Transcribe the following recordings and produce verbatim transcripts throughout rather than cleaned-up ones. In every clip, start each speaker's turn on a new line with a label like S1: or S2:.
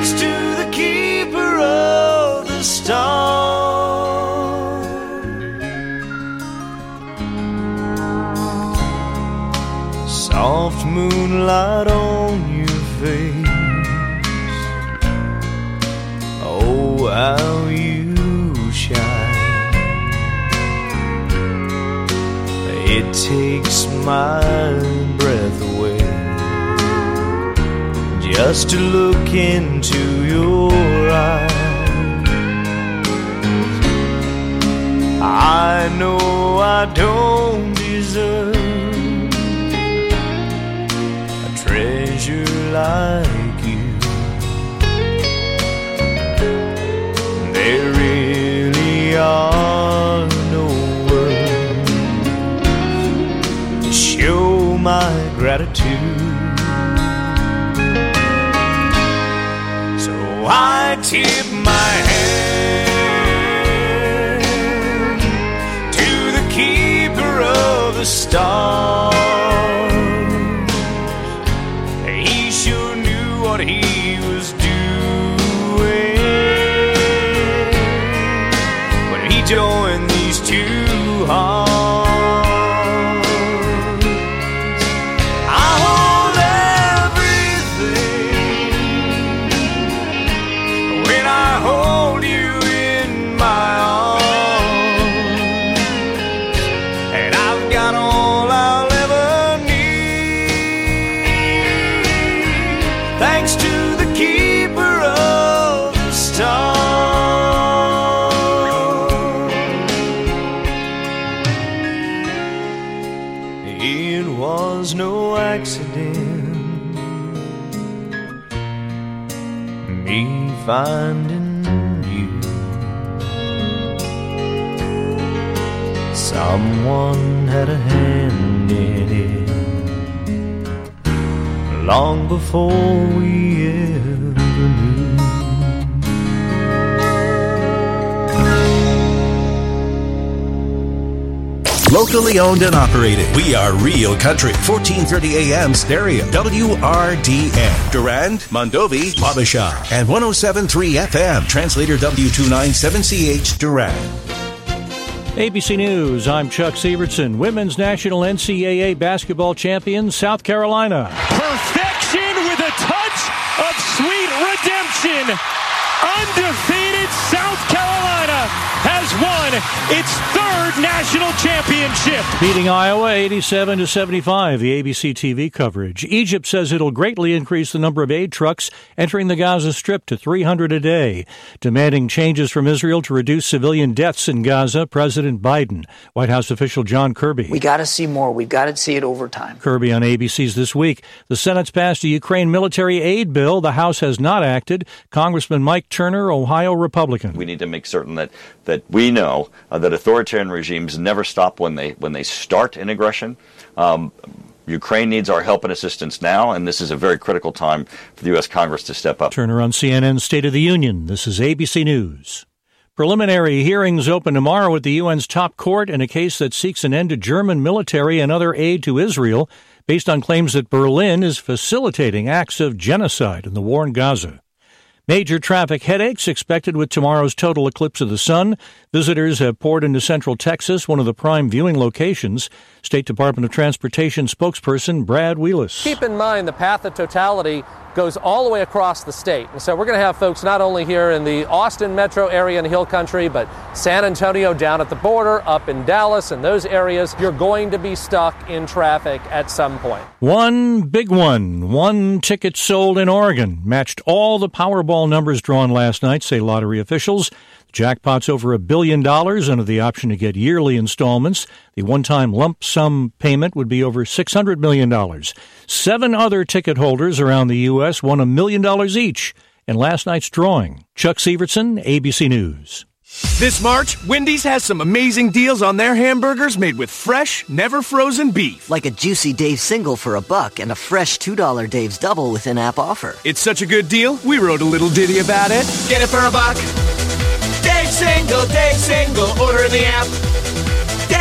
S1: thanks to the keeper of the stars. Soft moonlight on your face, oh, how you shine. It takes my breath away just to look into your eyes. I know I don't deserve a treasure like you. There really are no words to show my gratitude. So I tip my hand to the keeper of the stars. He sure knew what he was doing when he joined these two hearts. I hold everything when I hold you in my arms, and I've got all I'll ever need, thanks to the keeper of the stars. It was no accident, me finding you. Someone had a hand in it long before we ever knew.
S2: Locally owned and operated. We are Real Country. fourteen thirty A M stereo. W R D N. Durand, Mondovi, Wabasha. And one oh seven point three F M. Translator W two ninety-seven C H Durand.
S3: A B C News, I'm Chuck Sievertson. Women's National N C double A basketball champion, South Carolina.
S4: Perfection with a touch of sweet redemption. Undefeated South Carolina has won its third national championship.
S3: Beating Iowa eighty-seven to seventy-five, the A B C T V coverage. Egypt says it'll greatly increase the number of aid trucks entering the Gaza Strip to three hundred a day. Demanding changes from Israel to reduce civilian deaths in Gaza, President Biden. White House official John Kirby.
S5: We got to see more. We've got to see it over time.
S3: Kirby on A B C's This Week. The Senate's passed a Ukraine military aid bill. The House has not acted. Congressman Mike Turner, Ohio Republican.
S6: We need to make certain that, that we know uh, that authoritarian regimes never stop when they when they start an aggression. Um, Ukraine needs our help and assistance now, and this is a very critical time for the U S. Congress to step up.
S3: Turner on C N N's State of the Union. This is A B C News. Preliminary hearings open tomorrow at the U N's top court in a case that seeks an end to German military and other aid to Israel based on claims that Berlin is facilitating acts of genocide in the war in Gaza. Major traffic headaches expected with tomorrow's total eclipse of the sun. Visitors have poured into Central Texas, one of the prime viewing locations. State Department of Transportation spokesperson Brad Wheelis.
S7: Keep in mind the path of totality goes all the way across the state. And so we're going to have folks not only here in the Austin metro area and Hill Country, but San Antonio down at the border, up in Dallas and those areas. You're going to be stuck in traffic at some point.
S3: One big one. One ticket sold in Oregon matched all the Powerball numbers drawn last night, say lottery officials. Jackpot's over a billion dollars under the option to get yearly installments. The one-time lump sum payment would be over six hundred million dollars. Seven other ticket holders around the U S won a million dollars each in last night's drawing. Chuck Sievertson, A B C News.
S8: This March, Wendy's has some amazing deals on their hamburgers made with fresh, never-frozen beef.
S9: Like a juicy Dave's single for a buck and a fresh two dollar Dave's double with in-app offer.
S8: It's such a good deal, we wrote a little ditty about it.
S1: Get it for a buck. Dave's single, Dave's single, order in the app. Dave's single.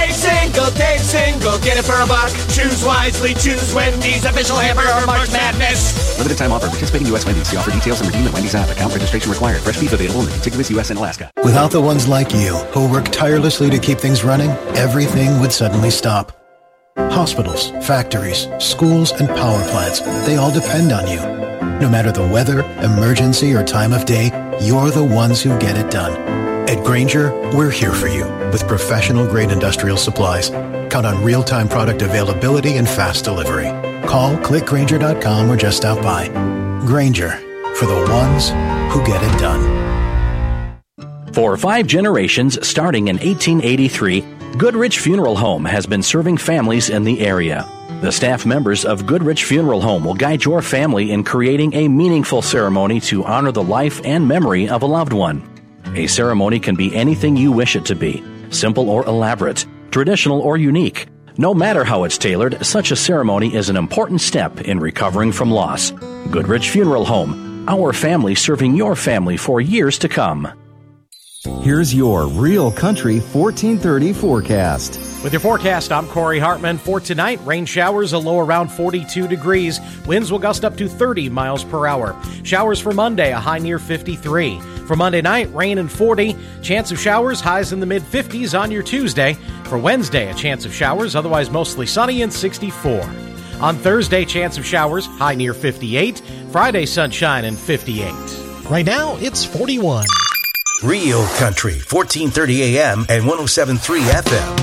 S1: single day single. Get it for a buck. Choose wisely. Choose Wendy's official hamburger March Madness.
S10: Limited time offer. Participating U S Wendy's. See offer details and redeem at Wendy's app. Account registration required. Fresh beef available in the contiguous U S and Alaska.
S11: Without the ones like you who work tirelessly to keep things running, everything would suddenly stop. Hospitals, factories, schools, and power plants, they all depend on you. No matter the weather, emergency, or time of day, you're the ones who get it done. At Grainger, we're here for you with professional-grade industrial supplies. Count on real-time product availability and fast delivery. Call, click Grainger dot com, or just stop by. Grainger, for the ones who get it done.
S12: For five generations, starting in eighteen eighty-three, Goodrich Funeral Home has been serving families in the area. The staff members of Goodrich Funeral Home will guide your family in creating a meaningful ceremony to honor the life and memory of a loved one. A ceremony can be anything you wish it to be, simple or elaborate, traditional or unique. No matter how it's tailored, such a ceremony is an important step in recovering from loss. Goodrich Funeral Home, our family serving your family for years to come.
S13: Here's your Real Country fourteen thirty forecast.
S14: With your forecast, I'm Corey Hartman. For tonight, rain showers, a low around forty-two degrees. Winds will gust up to thirty miles per hour. Showers for Monday, a high near fifty-three. For Monday night, rain and forty. Chance of showers, highs in the mid-fifties on your Tuesday. For Wednesday, a chance of showers, otherwise mostly sunny, and sixty-four. On Thursday, chance of showers, high near fifty-eight. Friday, sunshine and fifty-eight.
S15: Right now, it's forty-one.
S2: Real Country, fourteen thirty A M and one oh seven point three F M.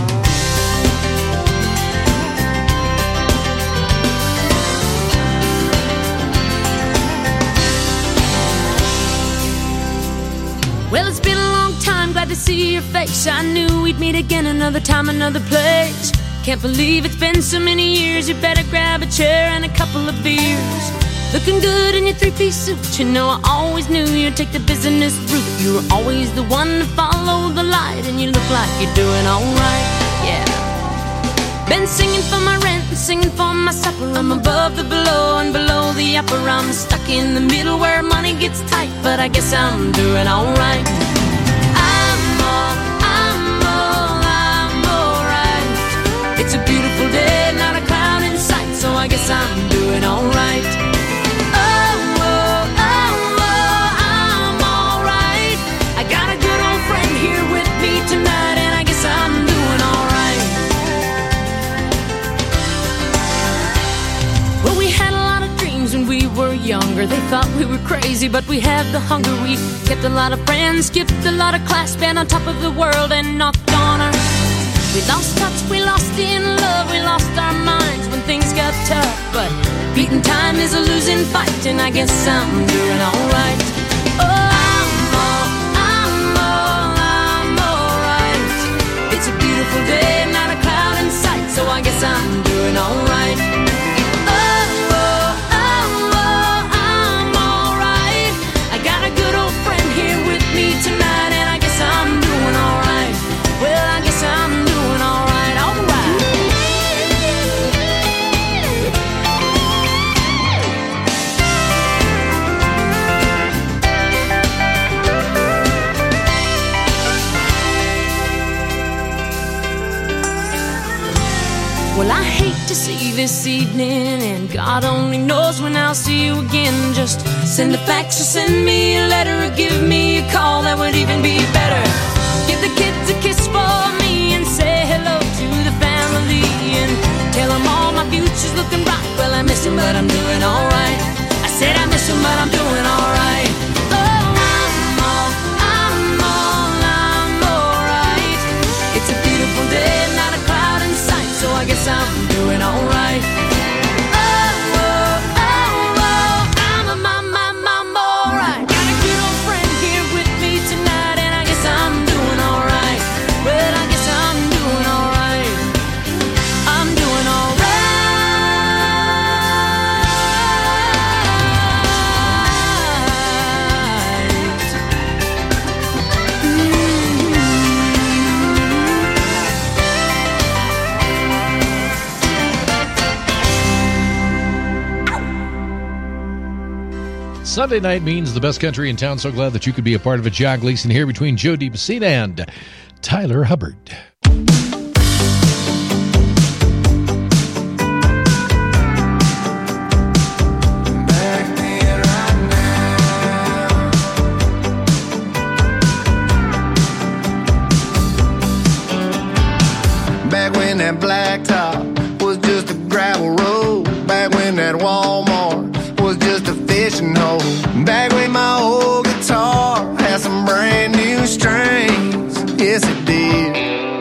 S16: Well, it's been a long time, glad to see your face. I knew we'd meet again another time, another place. Can't believe it's been so many years. You better grab a chair and a couple of beers. Looking good in your three-piece suit. You know I always knew you'd take the business route. You were always the one to follow the light, and you look like you're doing alright, yeah. Been singing for my rent and singing for my supper. I'm above the below and below the upper. I'm stuck in the middle where money gets tight, but I guess I'm doing alright. I'm all, I'm all, I'm alright. It's a beautiful day, not a cloud in sight, so I guess I'm doing alright. Tonight, and I guess I'm doing alright. Well, we had a lot of dreams when we were younger. They thought we were crazy, but we had the hunger. We kept a lot of friends, skipped a lot of class, been on top of the world and knocked on our. We lost touch, we lost in love, we lost our minds when things got tough. But beating time is a losing fight, and I guess I'm doing alright. Oh, it's a beautiful day, not a cloud in sight, so I guess I'm doing alright. Oh, oh, oh, oh, I'm alright. I got a good old friend here with me tonight, and I guess I'm doing alright. Well, I guess I'm doing alright, alright. Well, I hate to see you this evening, and God only knows when I'll see you again. Just send a fax or send me a letter or give me a call, that would even be better. Give the kids a kiss for me and say hello to the family, and tell them all my future's looking bright. Well, I miss them, but I'm doing alright. I said I miss them, but I'm doing alright. Oh, I'm all, I'm all, I'm alright. It's a beautiful day, not a cloud in sight, so I guess I'm doing alright. Oh, oh, oh, oh, I'm a my, my, I'm alright. Got a good old friend here with me tonight, and I guess I'm doing alright. Well, I guess I'm doing alright. I'm doing alright.
S17: Sunday night means the best country in town. So glad that you could be a part of it. Jack Gleason here between Joe DePacina and Tyler Hubbard.
S15: that blacktop was just a gravel road. Back when that Walmart was just a fishing hole. Back when my old guitar had some brand new strings. Yes, it did.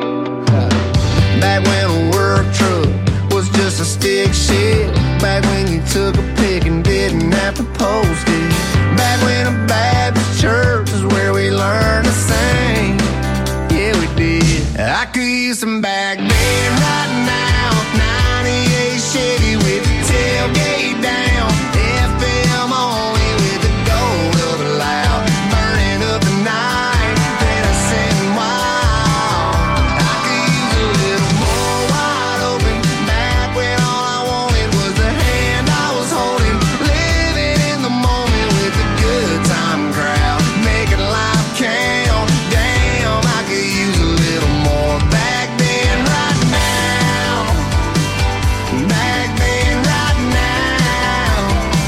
S15: Back when a work truck was just a stick shift. Back when you took a pic and didn't have to post it. Back when a Baptist church is where we learned to sing. Yeah, we did. I could use some back then right now. ninety-eight Chevy with the tailgate down. F M only with the gold of a loud. Burning up the night that I sitting wild. I could use a little more wide open. Back when all I wanted was the hand I was holding. Living in the moment with the good time crowd. Making life count. Damn, I could use a little more back then right now. Back then right now.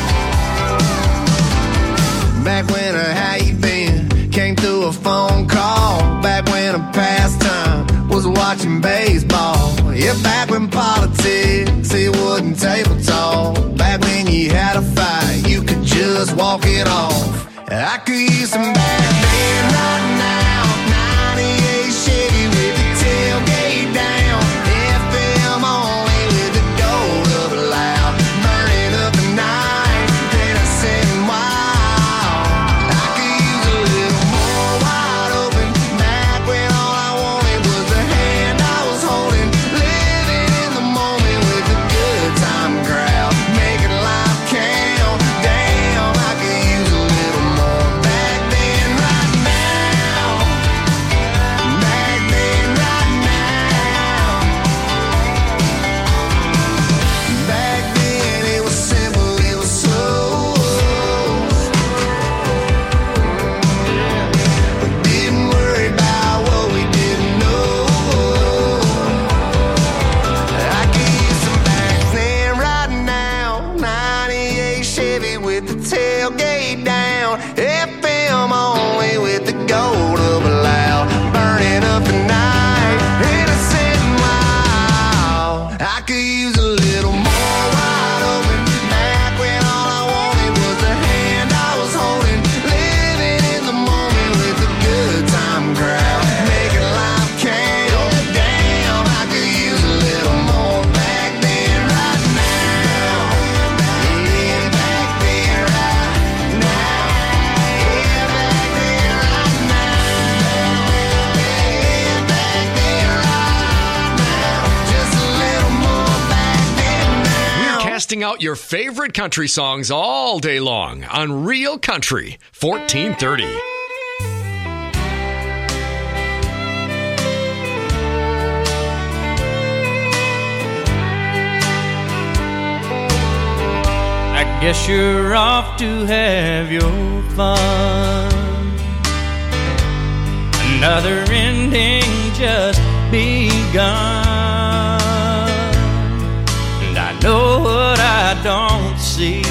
S15: Back when a how you been came through a phone call. Back when a pastime was watching baseball. Yeah, back when politics, it wasn't table talk. Back when you had a fight, you could just walk it off. I could use some back then right now. ninety-eight Chevy with the tailgate down. F M only with the gold of a loud. Burning up the night that I sitting wild. I could use a little more wide open. Back when all I wanted was the hand I was holding. Living in the moment with the good time crowd. Making life count. Damn, I could use a little more back then right now. Back then right now. Back then it was simple, it was slow. We didn't worry about what we didn't know. I could use some back then right now. ninety-eight Chevy with the tailgate down. F M only with the gold of a loud. Burning up the night in a sitting wild. I could use a little more wide open. Back when all I wanted was the hand I was holding. Living in the moment with the good time crowd. Making life count. Damn, I could use a little more back then right now. Yeah, back then right now. Yeah, back then right now. Yeah, back then right now. Just a little more back then now.
S18: We're casting out your favorite country songs all day long on Real Country fourteen thirty.
S19: I guess you're off to have your fun. Another ending just begun. And I know what I don't see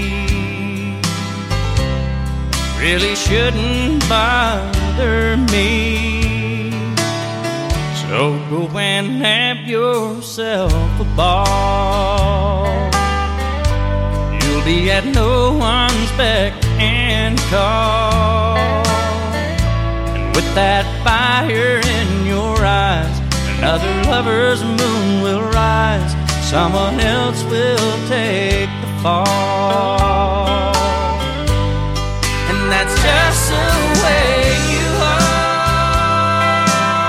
S19: really shouldn't bother me. So go and have yourself a ball. You'll be at no one's beck and call. And with that fire in your eyes, another lover's moon will rise. Someone else will take the fall. And that's just the way you are.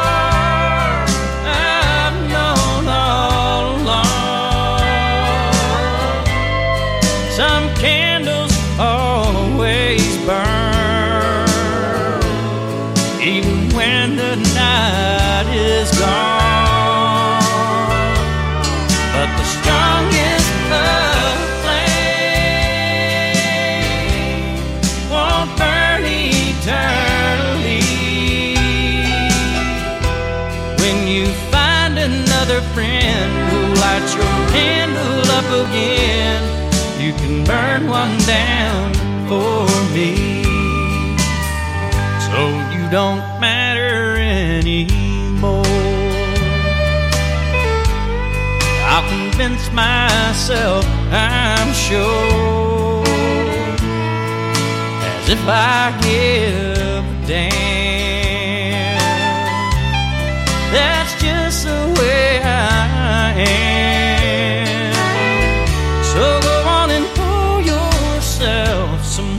S19: I've known all along. Some candles always burn, even when the night is gone. But the strongest love flame won't burn eternally. When you find another friend who lights your candle up again, you can burn one down for me. So you don't matter anymore. I'll convince myself I'm sure, as if I give a damn. That's just the way I am. So go on and pour yourself some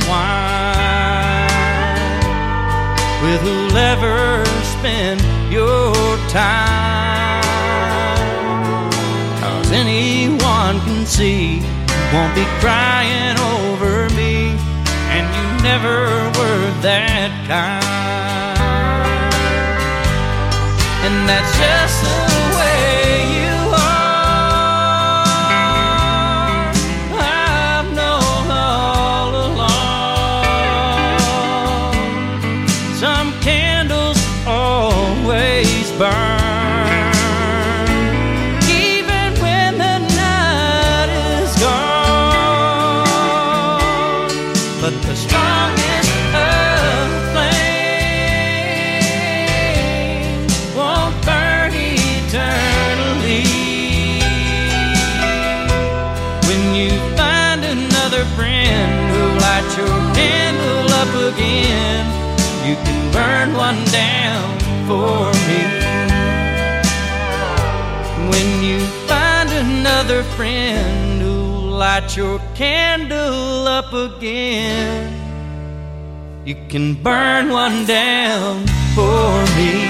S19: wine with who'll ever spend your time. Cause anyone can see you won't be crying over me, and you never were that kind. And that's just the way you are. I've known all along. Some candles always burn, even when the night is gone. But the strongest of flames won't burn eternally. When you find another friend who'll light your candle up again, you can burn one down for me. When you find another friend who'll light your candle up again, you can burn one down for me.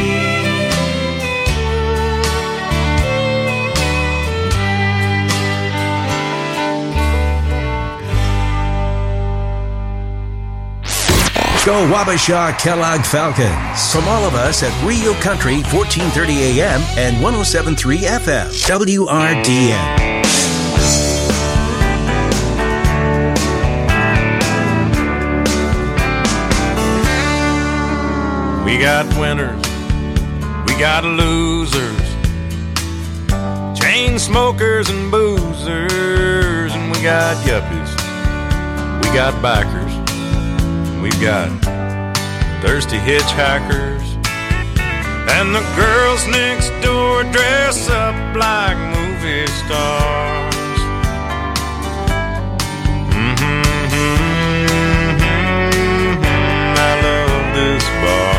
S2: Go Wabasha Kellogg Falcons. From all of us at Rio Country, fourteen thirty A M and one oh seven point three F M, W R D N.
S1: We got winners, we got losers, chain smokers and boozers, and we got yuppies, we got bikers. We've got thirsty hitchhikers, and the girls next door dress up like movie stars. Mm-hmm, mm-hmm, I love this bar.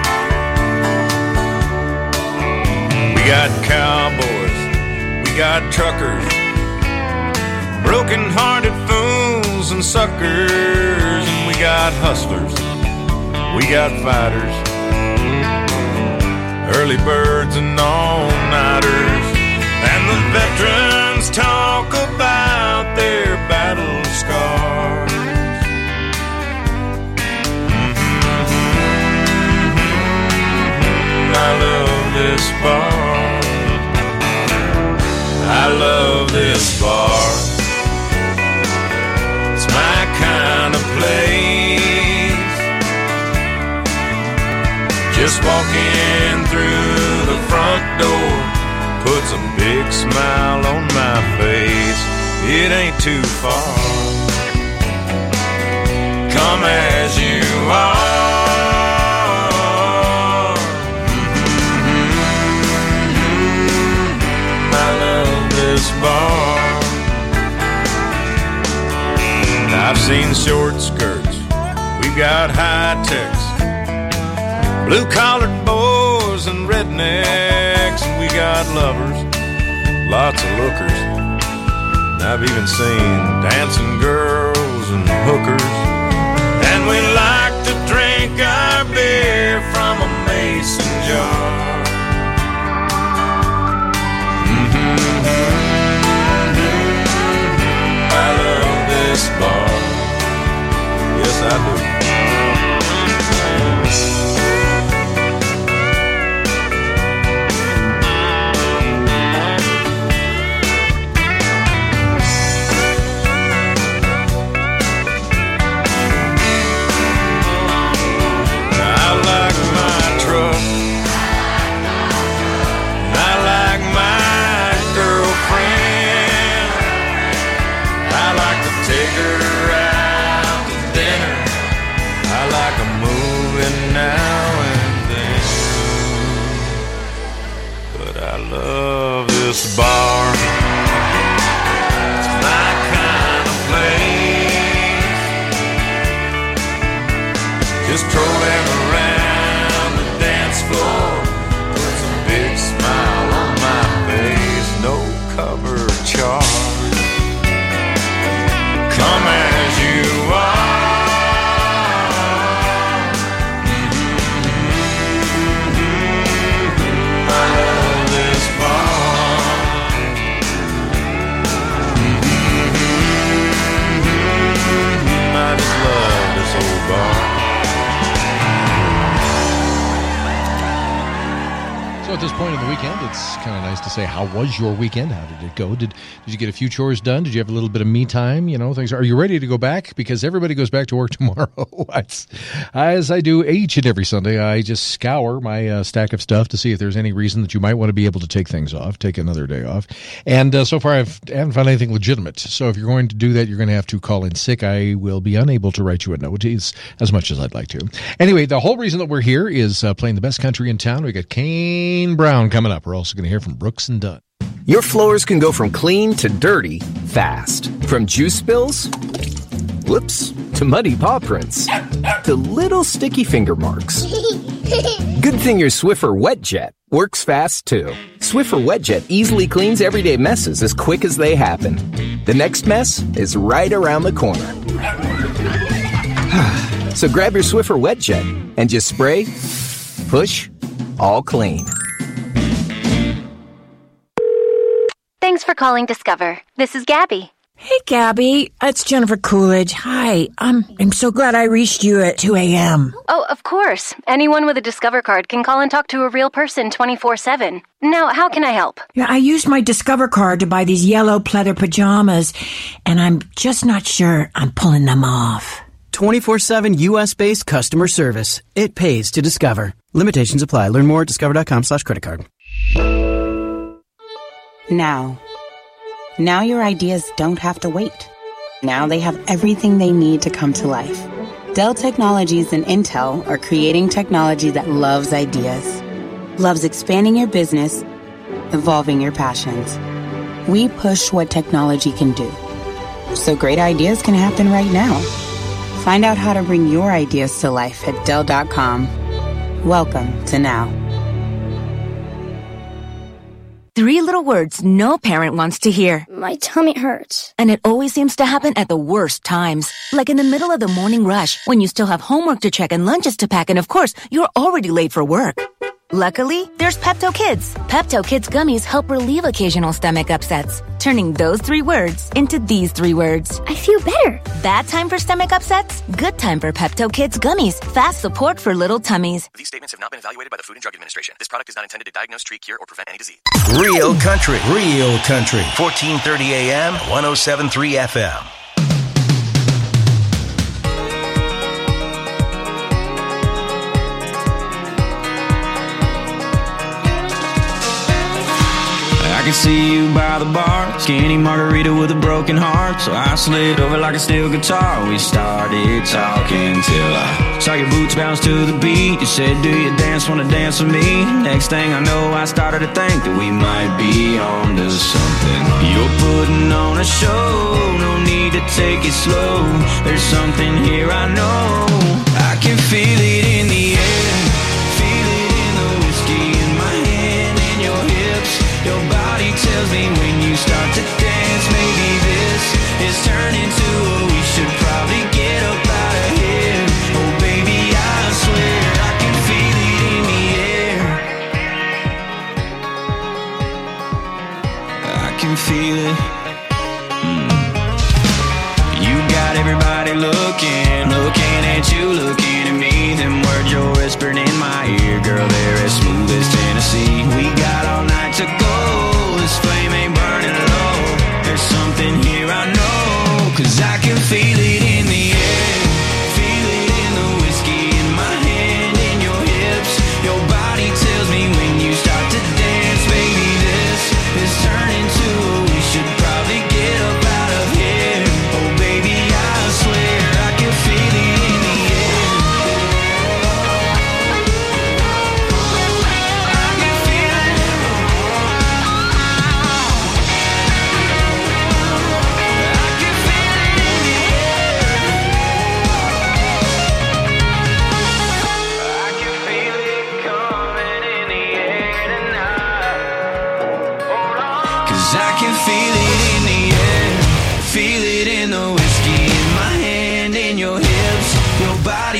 S1: We got cowboys, we got truckers, broken-hearted fools and suckers, and we got hustlers, we got fighters, early birds and all-nighters, and the veterans talk about their battle scars. Mm-hmm. I love this bar. I love this bar. It's my kind of place. Just walking through the front door puts a big smile on my face. It ain't too far. Come as you are. Mm-hmm. I love this bar. I've seen short skirts, we've got high techs, blue-collared boys and rednecks, and we got lovers, lots of lookers. And I've even seen dancing girls and hookers. And we like to drink our beer from a mason jar. Mm-hmm. I love this bar. Yes, I do. Bar. just strolling around the dance floor with a big smile on my face. No cover charge. Come as you are.
S17: So at this point in the weekend, it's kind of nice to say, how was your weekend? How did it go? Did did you get a few chores done? Did you have a little bit of me time? You know, things. Are you ready to go back? Because everybody goes back to work tomorrow. As I do each and every Sunday, I just scour my uh, stack of stuff to see if there's any reason that you might want to be able to take things off, take another day off. And uh, so far, I've, I haven't found anything legitimate. So if you're going to do that, you're going to have to call in sick. I will be unable to write you a note as, as much as I'd like to. Anyway, the whole reason that we're here is uh, playing the best country in town. We got Kane Brown coming up. We're also going to hear from Brooks and Dunn.
S20: Your floors can go from clean to dirty fast. From juice spills, whoops, to muddy paw prints, to little sticky finger marks. Good thing your Swiffer WetJet works fast too. Swiffer WetJet easily cleans everyday messes as quick as they happen. The next mess is right around the corner. So grab your Swiffer WetJet and just spray, push, all clean.
S21: Thanks for calling Discover. This is Gabby.
S22: Hey, Gabby. It's Jennifer Coolidge. Hi. I'm, I'm so glad I reached you at two a.m.
S21: Oh, of course. Anyone with a Discover card can call and talk to a real person twenty-four seven. Now, how can I help?
S22: Yeah, I used my Discover card to buy these yellow pleather pajamas, and I'm just not sure I'm pulling them off.
S23: twenty-four seven U S-based customer service. It pays to Discover. Limitations apply. Learn more at discover.com slash credit card.
S24: Now. Now your ideas don't have to wait. Now they have everything they need to come to life. Dell Technologies and Intel are creating technology that loves ideas. Loves expanding your business, evolving your passions. We push what technology can do. So great ideas can happen right now. Find out how to bring your ideas to life at Dell dot com. Welcome to Now.
S25: Three little words no parent wants to hear.
S26: My tummy hurts.
S25: And it always seems to happen at the worst times. Like in the middle of the morning rush, when you still have homework to check and lunches to pack, and of course, you're already late for work. Luckily, there's Pepto Kids. Pepto Kids gummies help relieve occasional stomach upsets, turning those three words into these three words.
S26: I feel better.
S25: Bad time for stomach upsets? Good time for Pepto Kids gummies. Fast support for little tummies.
S27: These statements have not been evaluated by the Food and Drug Administration. This product is not intended to diagnose, treat, cure, or prevent any disease.
S2: Real country, real country. fourteen thirty A M, one oh seven point three F M.
S28: I can see you by the bar, skinny margarita with a broken heart. So I slid over like a steel guitar. We started talking till I saw your boots bounce to the beat. You said, do you dance, wanna dance with me? Next thing I know, I started to think that we might be on to something. You're putting on a show, no need to take it slow. There's something here I know. I can feel it in the air, feel it in the whiskey in my hand and your hips. Your body tells me when you start to dance, maybe this is turning to a we should probably get up out of here. Oh baby, I swear I can feel it in the air. I can feel it. Mm. You got everybody looking, looking at you, looking at me. Them words you're whispering in my ear, girl, they're as smooth as Tennessee. We got all night to go, this flame ain't burning low. There's something here I know, cause I can feel it in the air. Feel it in the whiskey in my hand and your hips. Your body tells me when you start to dance, baby, this is turning to a we should probably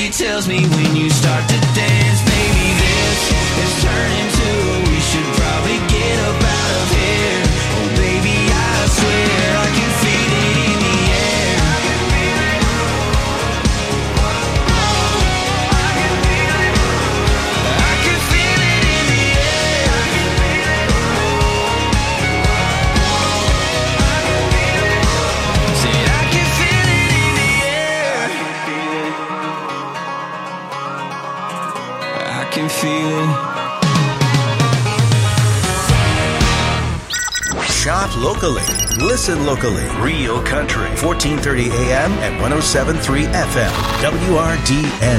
S28: body tells me when you start to dance, maybe this is turning to we should probably get up out of here. Oh baby, I swear I can feel it in the air. I can feel it. I can feel it in the air. I can feel it. Say I can feel it in the air. I can feel it.
S2: Shop locally. Listen locally. Real Country. fourteen thirty A M and one oh seven point three F M. W R D N.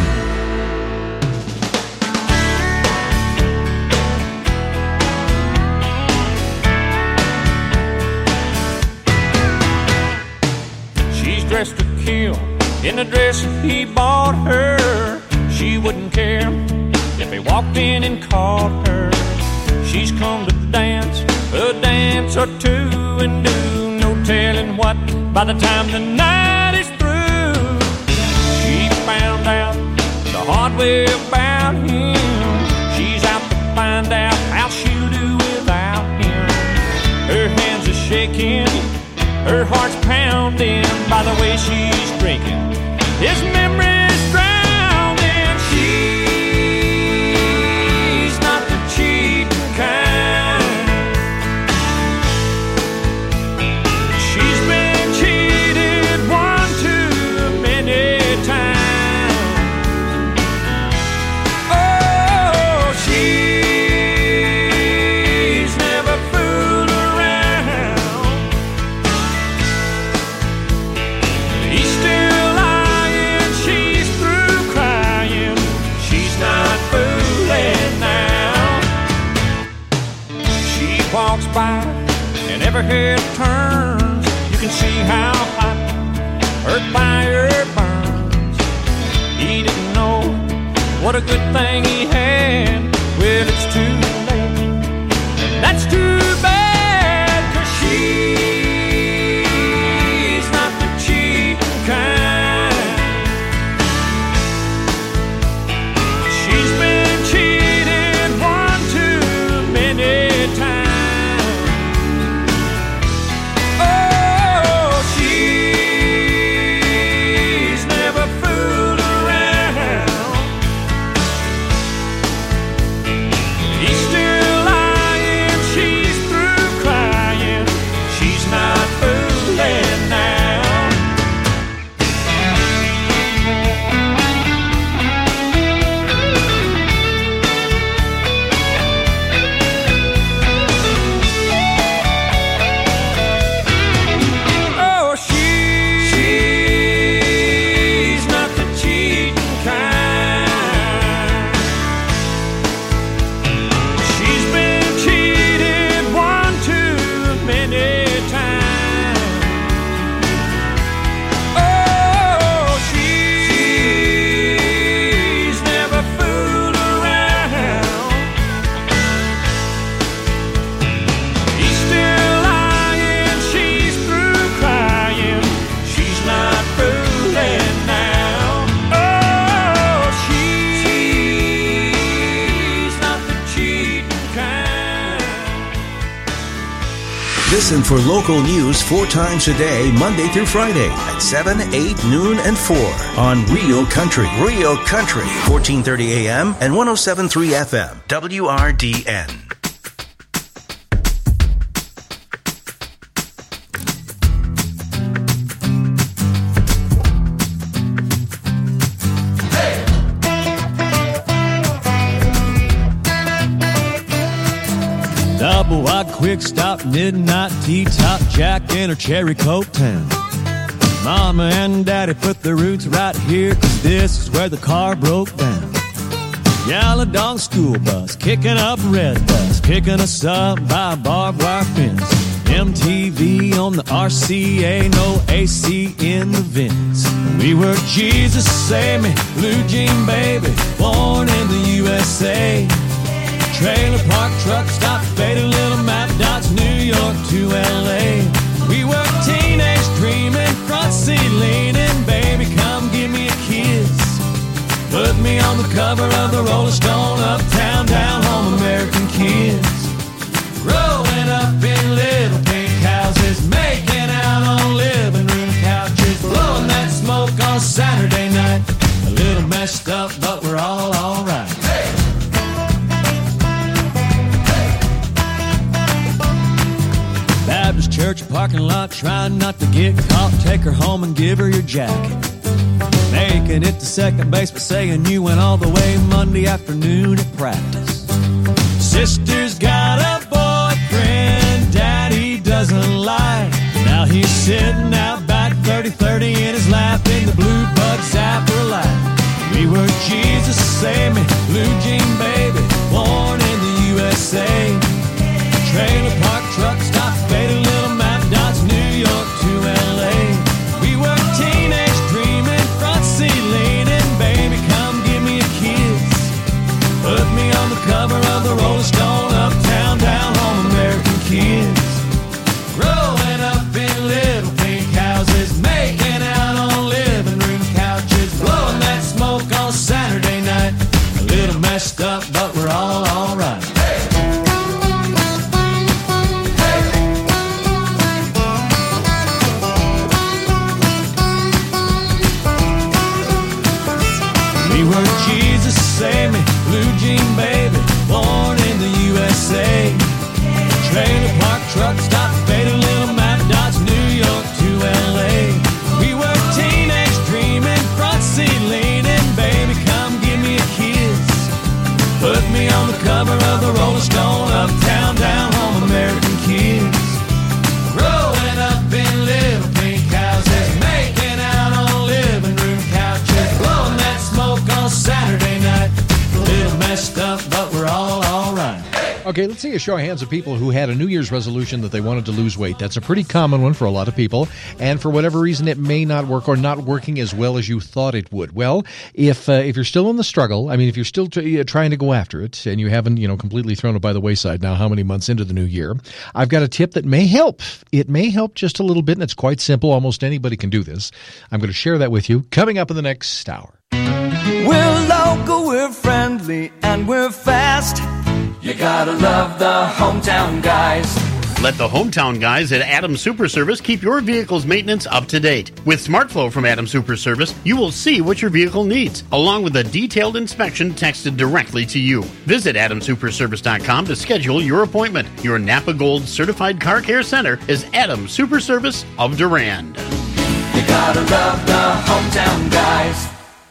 S3: She's dressed to kill in the dress he bought her. She wouldn't care if he walked in and caught her. She's come to dance a dance or two and do no telling what by the time the night is through. She found out the hard way about him. She's out to find out how she'll do without him. Her hands are shaking, her heart's pounding by the way she's drinking. His memory's drowning. She's not the cheating kind. She's been cheated one too many times. Oh, she's never fooled around. He's still lying, she's through crying. She's not fooling now. She walks by and every head turns. You can see how hot her fire burns. He didn't know what a good thing he had. Well, it's too late. And that's too bad, 'cause she's not the cheating kind. She's been cheated one too many times. Oh, she's never fooled around. He's still lying, she's through crying. She's not fooling now. Oh, she's not the cheating kind. She's been cheated one too many times. Oh, she's never fooled around. He's still lying, she's through crying. She's not fooling now. Oh, she's not the cheating kind.
S2: Listen for local news four times a day, Monday through Friday at seven, eight, noon, and four on Real Country. Real Country. fourteen thirty A M and one oh seven point three F M. W R D N.
S4: Double wide quick stop, midnight tea top, Jack in her cherry coke town. Mama and daddy put their roots right here, 'cause this is where the car broke down. Yellow dog school bus, kicking up red dust, picking us up by a barbed wire fence. M T V on the R C A, no A C in the vents. We were Jesus Save Me, Blue Jean Baby, born in the U S A. Trailer park, truck stop, faded little map dots, New York to L A. We were teenage dreaming, front seat leaning, baby come give me a kiss. Put me on the cover of the Rolling Stone, uptown, down home, American kids. Growing up in little pink houses, making out on living room couches, blowing that smoke on Saturday night. A little messed up, but we're all alright. Hey! Baptist church parking lot, trying not to get caught. Take her home and give her your jacket. Making it to second base, but saying you went all the way Monday afternoon at practice. Sister's got a boyfriend Daddy doesn't like. Now he's sitting out back thirty thirty in his lap in the blue bug zapper light. We were Jesus, save me, blue jean baby, born in the U S A. Trailer park truck stop, faded little map dots, New York to L A. We were teenage dreaming, front seat leaning, baby come give me a kiss. Put me on the cover of the Rolling Stone, uptown, down home, American kids. Growing up in little pink houses, making out on living room couches, blowing that smoke on Saturday night. A little messed up, but we're all alright. We were Jesus, save me, blue jean baby, born in the U S A. Trailer park truck stop, faded little map dots, New York to L A. We were teenage dreaming, front seat leaning, baby come give me a kiss. Put me on the cover of the Rolling Stone, uptown, down home, American kids. Growing up in little pink houses, making out on living room couches, blowing that smoke on Saturday night. A little messed up, but we're all alright.
S17: Okay, let's see a show of hands of people who had a New Year's resolution that they wanted to lose weight. That's a pretty common one for a lot of people, and for whatever reason, it may not work or not working as well as you thought it would. Well, if uh, if you're still in the struggle, I mean, if you're still t- trying to go after it, and you haven't, you know, completely thrown it by the wayside now, how many months into the new year, I've got a tip that may help. It may help just a little bit, and it's quite simple. Almost anybody can do this. I'm going to share that with you coming up in the next hour.
S5: We're local, we're friendly, and we're fast. You gotta love the hometown guys.
S6: Let the hometown guys at Adams Super Service keep your vehicle's maintenance up to date. With SmartFlow from Adams Super Service, you will see what your vehicle needs, along with a detailed inspection texted directly to you. Visit adams super service dot com to schedule your appointment. Your Napa Gold Certified Car Care Center is Adams Super Service of Durand.
S5: You gotta love the hometown guys.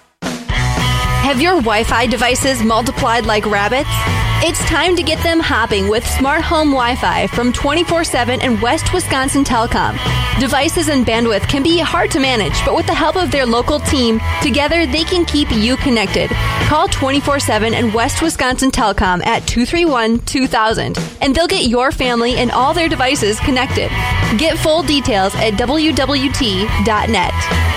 S7: Have your Wi-Fi devices multiplied like rabbits? It's time to get them hopping with Smart Home Wi-Fi from twenty-four seven and West Wisconsin Telecom. Devices and bandwidth can be hard to manage, but with the help of their local team, together they can keep you connected. Call twenty-four seven and West Wisconsin Telecom at two three one, two thousand, and they'll get your family and all their devices connected. Get full details at w w t dot net.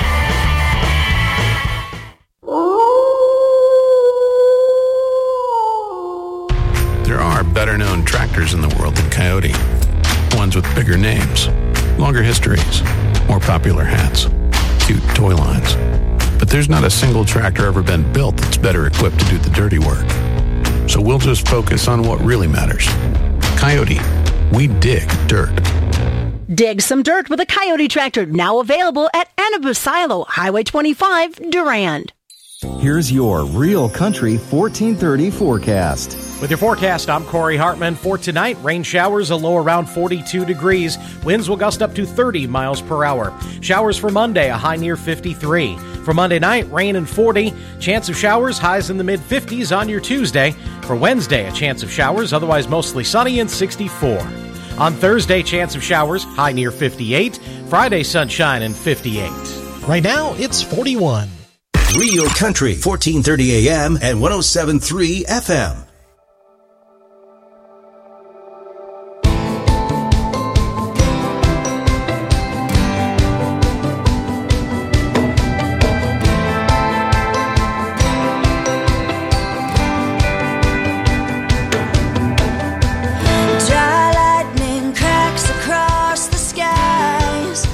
S8: There are better-known tractors in the world than Coyote. Ones with bigger names, longer histories, more popular hats, cute toy lines. But there's not a single tractor ever been built that's better equipped to do the dirty work. So we'll just focus on what really matters. Coyote, we dig dirt.
S9: Dig some dirt with a Coyote tractor, now available at Anabu Silo, Highway twenty-five, Durand.
S13: Here's your Real Country fourteen thirty forecast.
S14: With your forecast, I'm Corey Hartman. For tonight, rain showers, a low around forty-two degrees. Winds will gust up to thirty miles per hour. Showers for Monday, a high near fifty-three. For Monday night, rain and forty. Chance of showers, highs in the mid-fifties on your Tuesday. For Wednesday, a chance of showers, otherwise mostly sunny and sixty-four. On Thursday, chance of showers, high near fifty-eight. Friday, sunshine and fifty-eight.
S10: Right now, it's forty-one.
S2: Real Country, fourteen thirty A M and one oh seven point three F M.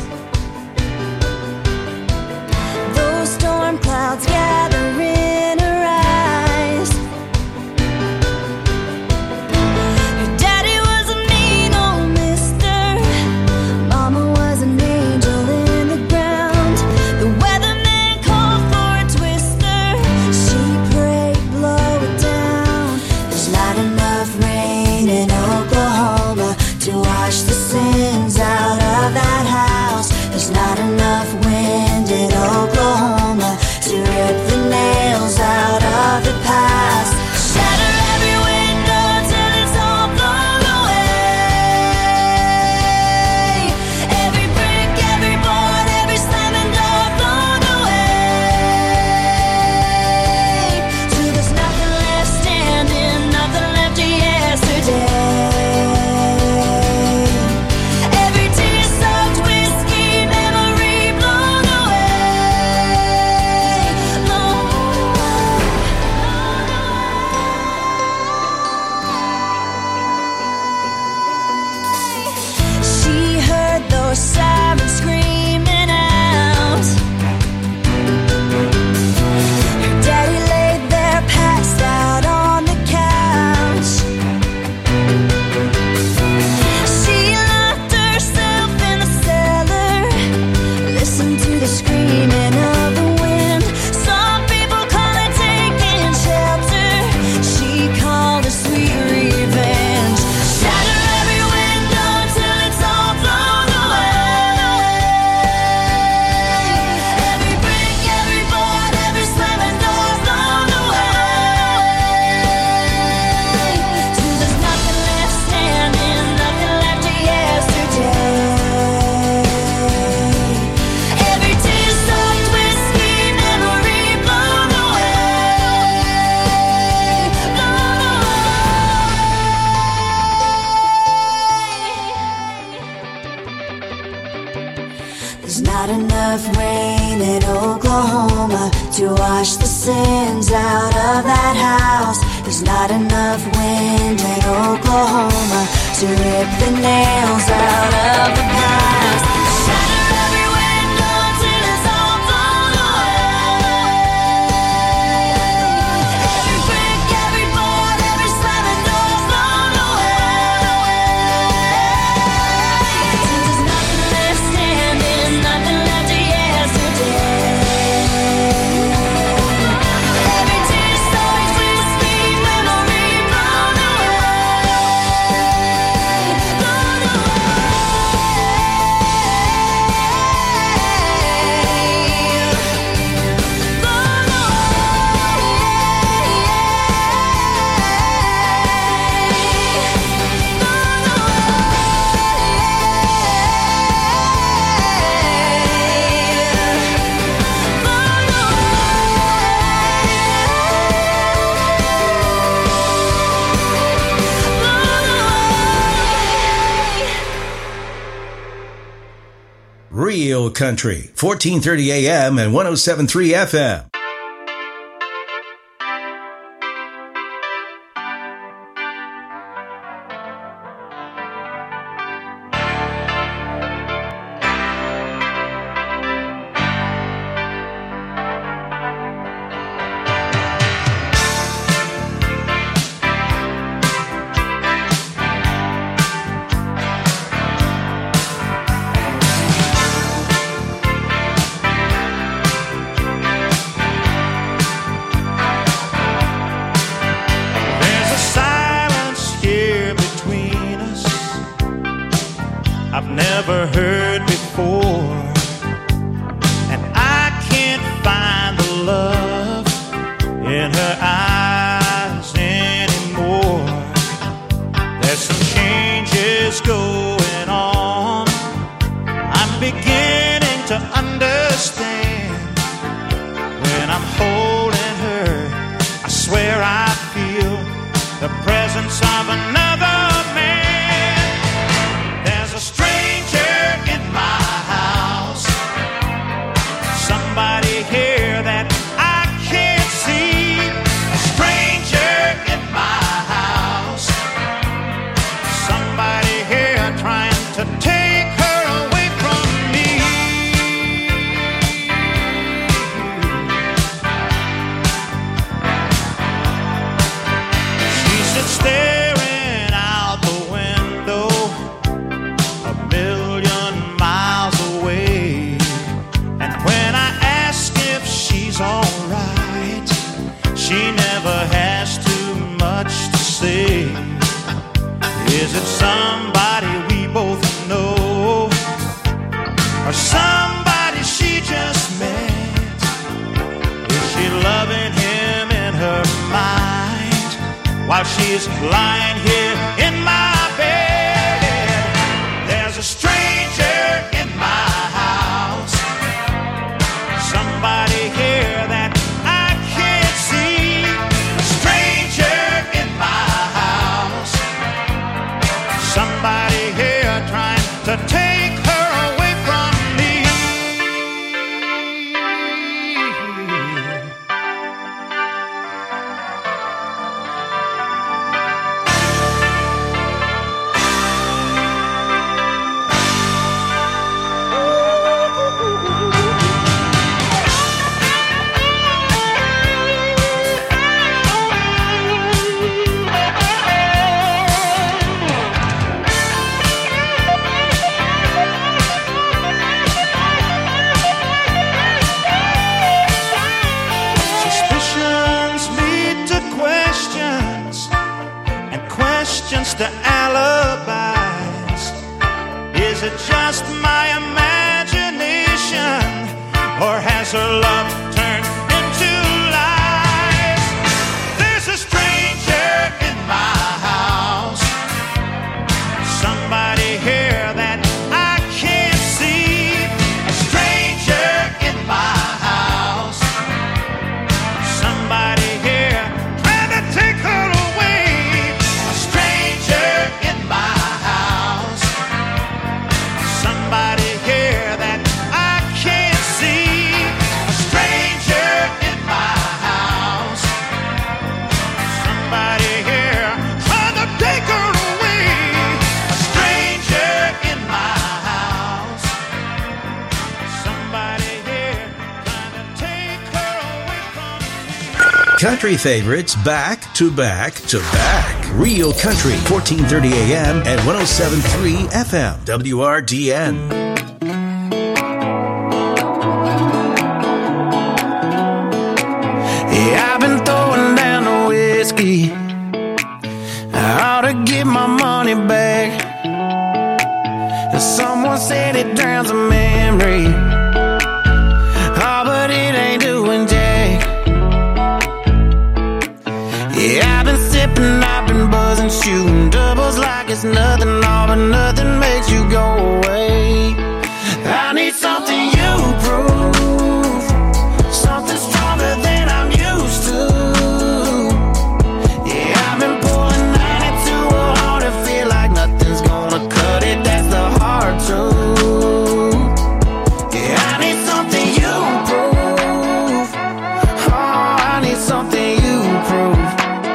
S11: Clouds gather in a
S1: enough rain in Oklahoma to wash the sins out of that house. There's not enough wind in Oklahoma to rip the nails out of the past. Shatter every window till it's all blown away. Every brick, every board, every slamming door blown away. Since there's nothing left standing, nothing left of yesterday. Every tear so existing, memory blown away. Blown
S2: Real Country, fourteen thirty A M and one oh seven point three F M.
S3: There's a silence here between us I've never heard before, and I can't find the love in her eyes anymore. There's some changes going on. I'm beginning to understand. When I'm holding her, I swear I feel the presence of another man. There's a stranger in my house, somebody here that I can't see. A stranger in my house, somebody here trying to take her away from me. She sits staring out the window, a million miles away. And when I ask if she's alright, she never has too much to say. Is it somebody we both know, or somebody she just met? Is she loving him in her mind while she's lying here in my bed? There's a stranger in my house, somebody here that I can't see. A stranger in my house, somebody here trying to take her away from me. Suspicions lead to questions, and questions to alibis. Is it just my imagination, or has her love turned into lies? There's a stranger in my house, somebody here that I can't see. A stranger in my house, somebody here trying to take her away. A stranger in my house, somebody
S2: country favorites back to back to back. Real Country, fourteen thirty A M and one oh seven point three F M. W R D N.
S5: Yeah, I've been throwing down the whiskey. I ought to get my money back. Someone said it drowns a memory. Oh, but it ain't doing jack. Yeah, I've been sipping, I've been buzzing, shooting doubles like it's nothing. All but nothing makes you go away. I need something you prove, something stronger than I'm used to. Yeah, I've been pulling ninety-two hard to feel like nothing's gonna cut it. That's the hard truth. Yeah, I need something you prove. Oh, I need something you prove.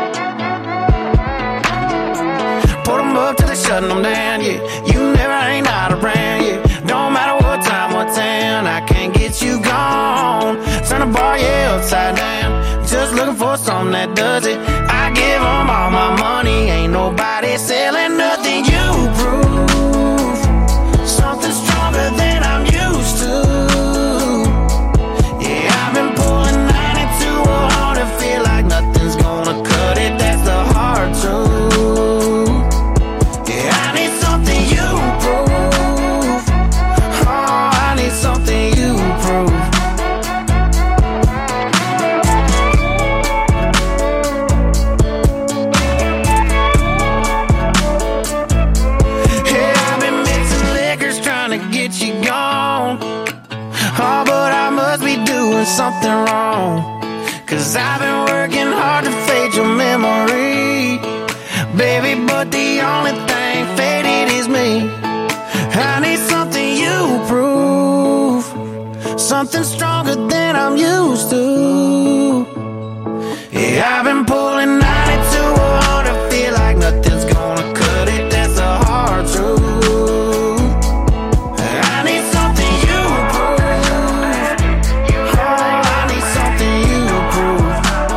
S5: Put them up till they shutting them down, yeah. You never ain't out around, yeah. Don't matter what time, what town, I can't get you gone. Turn the bar, yeah, upside down. Just looking for something that does it. I give them all my money. Ain't nobody selling nothing you prove. Something stronger than I'm used to. Yeah, I've been pulling ninety-two hard to feel like nothing's gonna cut it. That's the hard truth. Yeah, I need something you prove. Oh, I need something you prove. Yeah, I've been mixing liquors trying to get you gone. Oh, but I must be doing something wrong. Cause I've been working hard to fade your memory, baby, but the only thing faded is me. I need something you prove, something stronger than I'm used to. Yeah, I've been pulling ninety-two hard to feel like nothing's gonna cut it. That's a hard truth. I need something you prove. Oh, I need something you prove.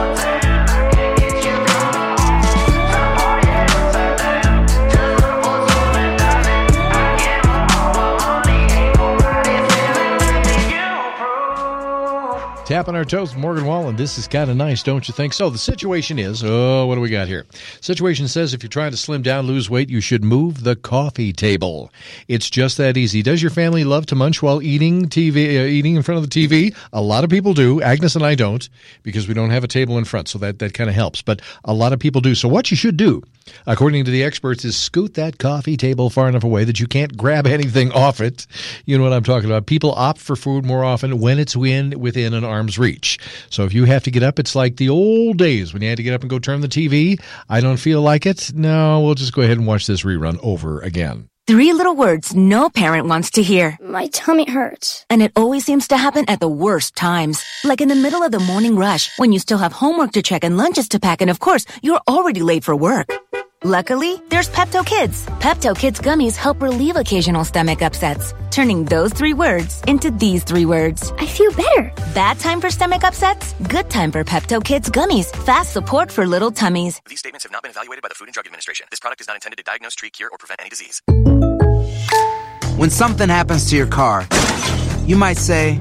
S17: Tapping our toes, Morgan Wallen. This is kind of nice, don't you think? So the situation is, oh, what do we got here? Situation says if you're trying to slim down, lose weight, you should move the coffee table. It's just that easy. Does your family love to munch while eating T V, uh, eating in front of the T V? A lot of people do. Agnes and I don't, because we don't have a table in front, so that, that kind of helps. But a lot of people do. So what you should do, according to the experts, is scoot that coffee table far enough away that you can't grab anything off it. You know what I'm talking about. People opt for food more often when it's within, within an arm's reach. So if you have to get up, it's like the old days when you had to get up and go turn the T V. I don't feel like it. No, we'll just go ahead and watch this rerun over again.
S25: Three little words no parent wants to hear.
S26: My tummy hurts.
S25: And it always seems to happen at the worst times. Like in the middle of the morning rush, when you still have homework to check and lunches to pack, and of course, you're already late for work. Luckily, there's Pepto Kids. Pepto Kids gummies help relieve occasional stomach upsets, turning those three words into these three words.
S26: I feel better.
S25: Bad time for stomach upsets? Good time for Pepto Kids gummies. Fast support for little tummies.
S27: These statements have not been evaluated by the Food and Drug Administration. This product is not intended to diagnose, treat, cure, or prevent any disease.
S11: When something happens to your car, you might say,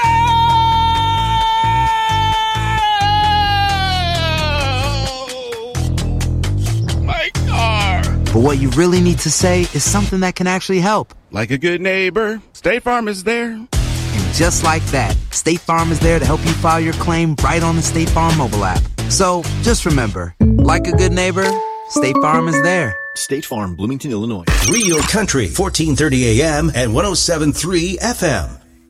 S11: but what you really need to say is something that can actually help.
S12: Like a good neighbor, State Farm is there.
S11: And just like that, State Farm is there to help you file your claim right on the State Farm mobile app. So just remember, like a good neighbor, State Farm is there.
S2: State Farm, Bloomington, Illinois. Real Country, fourteen thirty A M and one oh seven point three F M.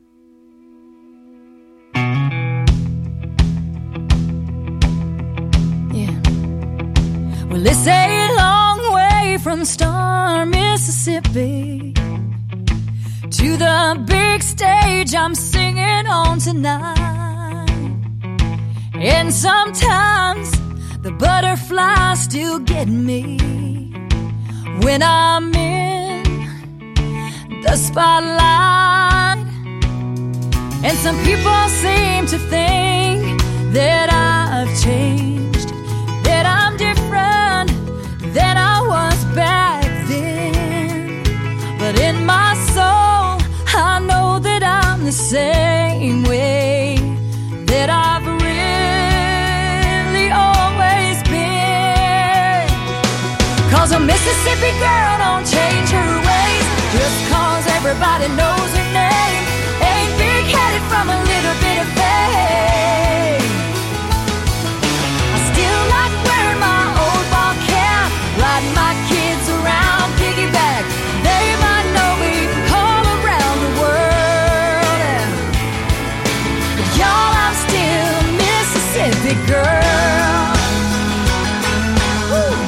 S15: Yeah. Well, it's a long way from Star, Mississippi to the big stage I'm singing on tonight. And sometimes the butterflies still get me when I'm in the spotlight. And some people seem to think that I've changed, that I'm different than I was back then. But in my soul, I know that I'm the same way that I've really always been. Cause a Mississippi girl don't change her ways just cause everybody knows her name. Ain't big-headed from a little bit of fame. I still like wearing my old ball cap, riding my kids around piggyback. They might know me all around the world, but y'all, I'm still a Mississippi girl. Woo.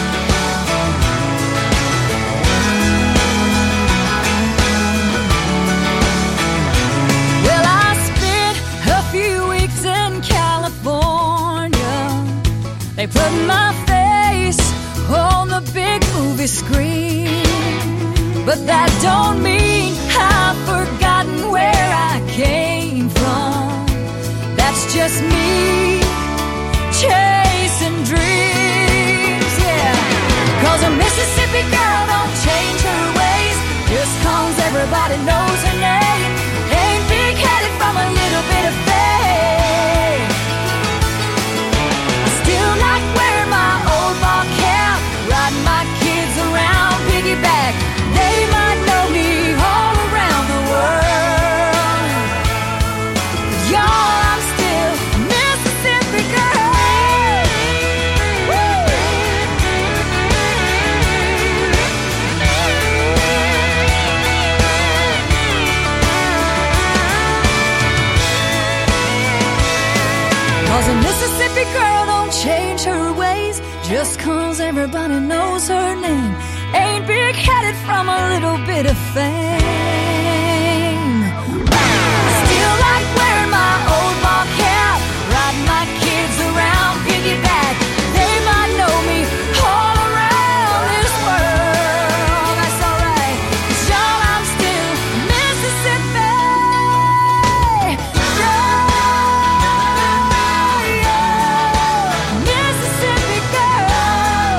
S15: Well, I spent a few weeks in California. They put my face on the big movie screen, but that don't mean I've forgotten where I came from. That's just me chasing dreams, yeah. Cause a Mississippi girl don't change her ways just cause everybody knows her name. Ain't big-headed from a little bit of fame. I still like wearing my old ball cap, riding my kids around piggyback. They might know me all around the world, but y'all, I'm still a Mississippi girl. Woo! Cause a Mississippi girl don't change her ways just cause everybody knows her name. Ain't big-headed from a little bit of fame. Still like wearing my old ball cap, riding my kids around piggyback. They might know me all around this world. That's alright, 'cause y'all, I'm still Mississippi girl. Mississippi girl.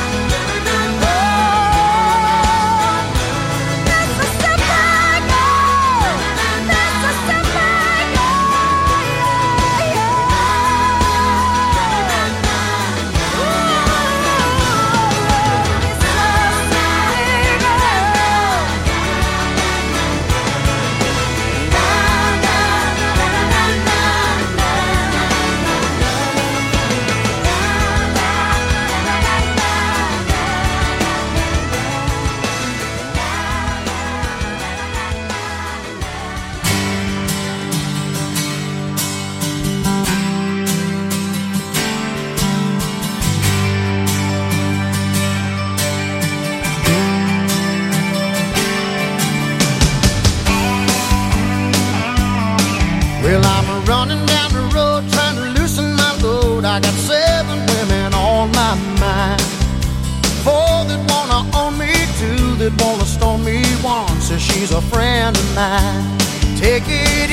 S5: Well, I'm running down the road trying to loosen my load. I got seven women on my mind. Four that wanna own me, two that wanna stone me. One says she's a friend of mine. Take it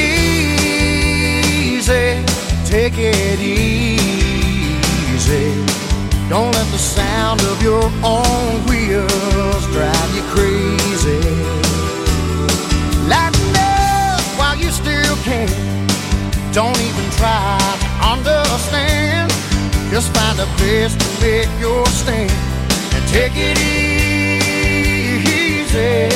S5: easy, take it easy. Don't let the sound of your own wheels drive you crazy. Lighten up while you still can. Don't even try to understand. Just find a place to make your stand and take it easy.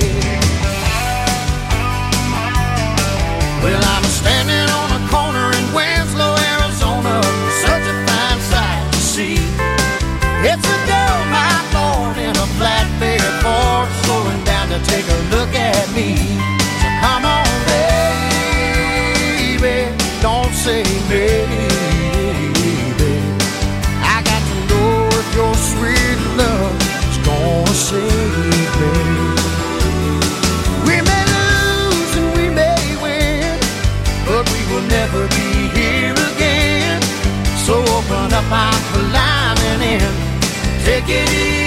S5: Well, I'm standing on a corner in Winslow, Arizona. Such a fine sight to see. It's a girl, my lord, in a flatbed Ford, slowing down to take a look at me. So come on, baby, don't say maybe. I got to know if your sweet love is gonna save me. We may lose and we may win, but we will never be here again. So open up our climbing in, take it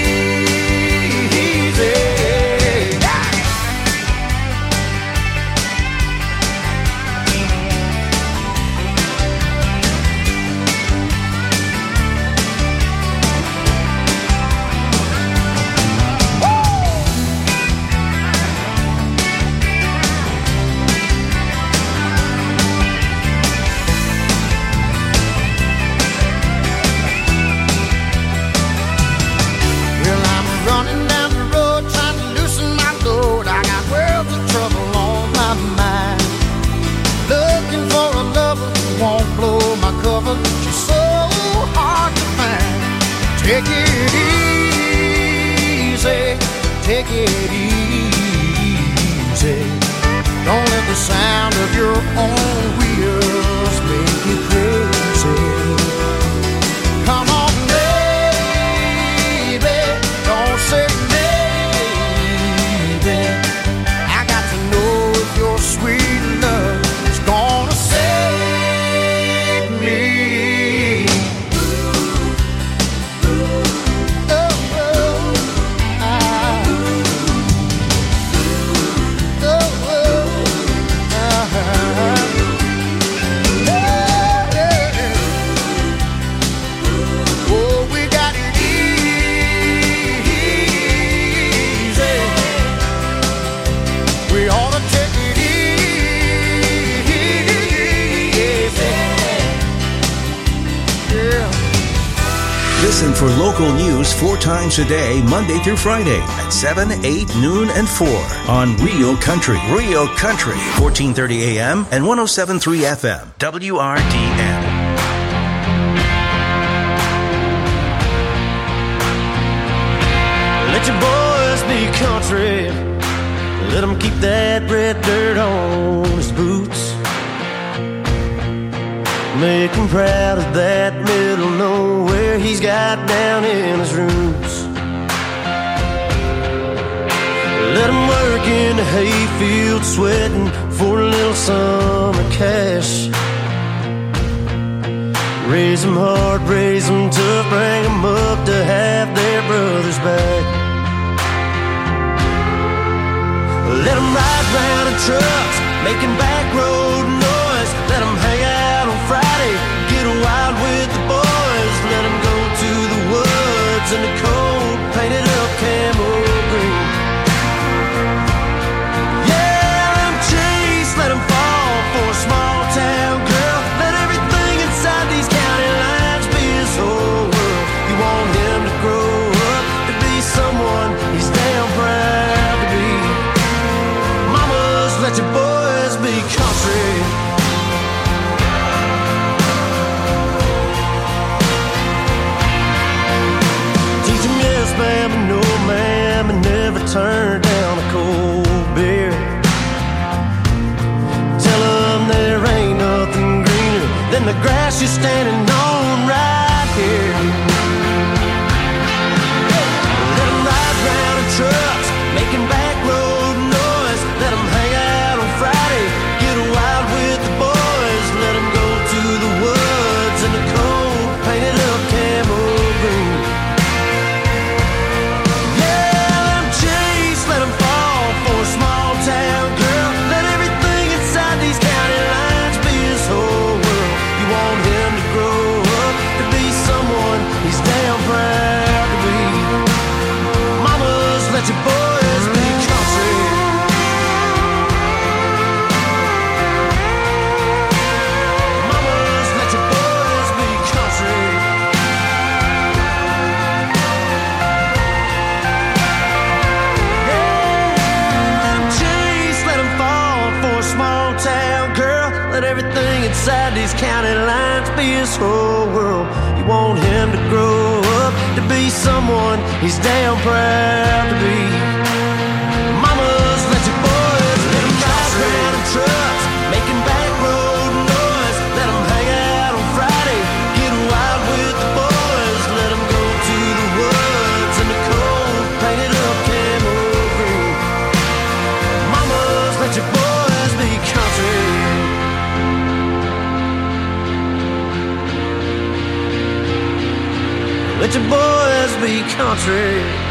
S5: easy. Take it easy, take it easy. Don't let the sound of your own wheels make you crazy. Come on, baby, don't say maybe. I got to know if your sweet love is gonna save me.
S2: Listen for local news four times a day, Monday through Friday at seven, eight, noon, and four on Real Country. Real Country, fourteen thirty A M and one oh seven point three F M, W R D N.
S5: Let your boys be country. Let them keep that red dirt on his boots. Make him proud of that middle nowhere he's got down in his roots. Let him work in the hayfield sweating for a little summer cash. Raise them hard, raise them tough, bring them up to have their brothers back. Let them ride round in trucks, making back road noise. Let them hang out on Friday, get wild with the boys. Let them go to the woods in the cold, painted up camo green. Yeah, let them chase, let them fall for a small town girl. Let everything inside these county lines be his whole world. You want him to grow up to be someone he's damn proud to be. Mamas, let your boys be country. Ma'am, and no ma'am, and never turn down a cold beer. Tell them there ain't nothing greener than the grass you're standing on right here. Let them ride round in trucks, making back road noise. Let them hang out on Friday, get wild with the boys. Let them go to the woods in the cold, painted up camo green. Town girl, let everything inside these county lines be his whole world. You want him to grow up to be someone he's damn proud to be. Mamas, let your boys be country. Mamas, let your boys be country. Small town girl, let everything inside these county lines be his whole world. You want him to grow up to be someone he's damn proud to be. Mamas, let your boys let them ride around in trucks, making back road noise. Let them hang out on Friday, get wild with the boys. Let them go to the woods in the cold, painted up camo green. Mamas, let your boys country. Let your boys be country.